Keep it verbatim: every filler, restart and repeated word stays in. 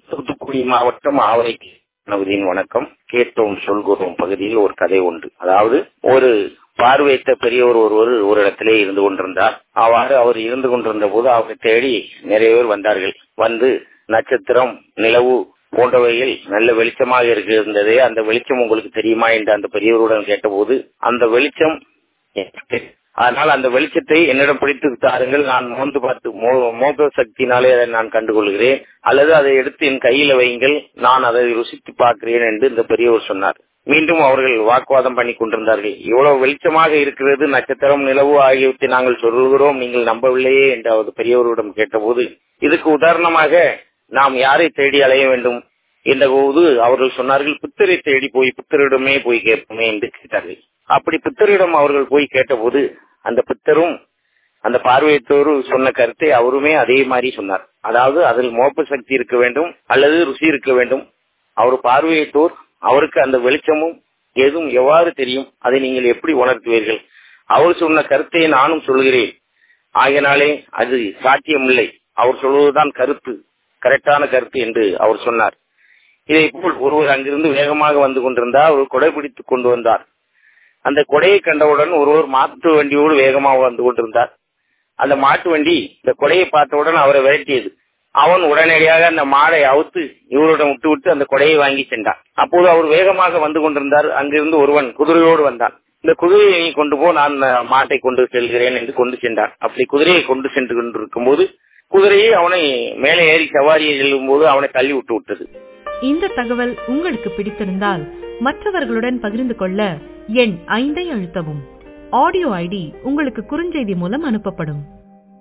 தூத்துக்குடி மாவட்டம் ஆவரைக்கு நவதியின் வணக்கம். கேட்டோம் சொல்கிறோம் பகுதியில் ஒரு கதை உண்டு. அதாவது ஒரு பார்வையற்ற பெரியவர் ஒருவர் ஒரு இடத்திலே இருந்து கொண்டிருந்தார். அவ்வாறு அவர் இருந்து கொண்டிருந்த போது அவரை தேடி நிறைய பேர் வந்தார்கள். வந்து நட்சத்திரம், நிலவு போன்றவைகள் நல்ல வெளிச்சமாக இருந்தது. அந்த வெளிச்சம் உங்களுக்கு தெரியுமா என்று அந்த பெரியவருடன் கேட்டபோது, அந்த வெளிச்சம், அதனால் அந்த வெளிச்சத்தை என்னிடம் பிடித்து தாருங்கள், நான் மோந்து பார்த்து மோக சக்தினாலே அதை நான் கண்டுகொள்கிறேன், அல்லது அதை எடுத்து என் கையில வையுங்கள், நான் அதை ருசித்து பார்க்கிறேன் என்று இந்த பெரியவர் சொன்னார். மீண்டும் அவர்கள் வாக்குவாதம் பண்ணி கொண்டிருந்தார்கள். இவ்வளவு வெளிச்சமாக இருக்கிறது, நட்சத்திரம், நிலவு ஆகியவற்றை நாங்கள் சொல்கிறோம், நீங்கள் நம்பவில்லையே என்று அவர் பெரியவரிடம் கேட்டபோது, இதுக்கு உதாரணமாக நாம் யாரை தேடி அலைய வேண்டும் என்ற போது அவர்கள் சொன்னார்கள், புத்தரை தேடி போய் புத்தரிடமே போய் கேட்போமே என்று கேட்டார்கள். அப்படி புத்தரிடம் அவர்கள் போய் கேட்டபோது அந்த புத்தரும் அந்த பார்வையற்றோரு சொன்ன கருத்தை அவருமே அதே மாதிரி சொன்னார். அதாவது அதில் மோப்ப சக்தி இருக்க வேண்டும் அல்லது ருசி இருக்க வேண்டும். அவர் பார்வையற்றோர், அவருக்கு அந்த வெளிச்சமும் எதுவும் எவ்வாறு தெரியும், அதை நீங்கள் எப்படி உணர்த்துவீர்கள்? அவர் சொன்ன கருத்தை நானும் சொல்கிறேன், ஆகினாலே அது சாத்தியமில்லை, அவர் சொல்வதுதான் கருத்து, கரெக்டான கருத்து என்று அவர் சொன்னார். இதை போல் ஒருவர் அங்கிருந்து வேகமாக வந்து கொண்டிருந்தார். அவர் கொடை பிடித்துக் கொண்டு வந்தார். அந்த கொடையை கண்டவுடன் ஒருவர் மாட்டு வண்டியோடு வேகமாக வந்து கொண்டிருந்தார். அந்த மாட்டு வண்டி இந்த கொடையை பார்த்தவுடன் அவரை விரட்டியது. அவன் உடனடியாக அந்த மாடை அவுத்து இவரிடம் விட்டு விட்டு அந்த கொடையை வாங்கி சென்றான். அப்போது அவர் வேகமாக வந்து கொண்டிருந்தார். அங்கிருந்து ஒருவன் குதிரையோடு வந்தான். இந்த குதிரையை நீ கொண்டு போ, நான் மாட்டை கொண்டு செல்கிறேன் என்று கொண்டு சென்றான். அப்படி குதிரையை கொண்டு சென்று கொண்டிருக்கும் போது குதிரையை அவனை மேலே ஏறி சவாரியை செல்லும் போது அவனை தள்ளி விட்டு விட்டது. இந்த தகவல் உங்களுக்கு பிடித்திருந்தால் மற்றவர்களுடன் பகிர்ந்து கொள்ள எண் ஐந்தை அழுத்தவும். ஆடியோ ஐடி உங்களுக்கு குறுஞ்செய்தி மூலம் அனுப்பப்படும்.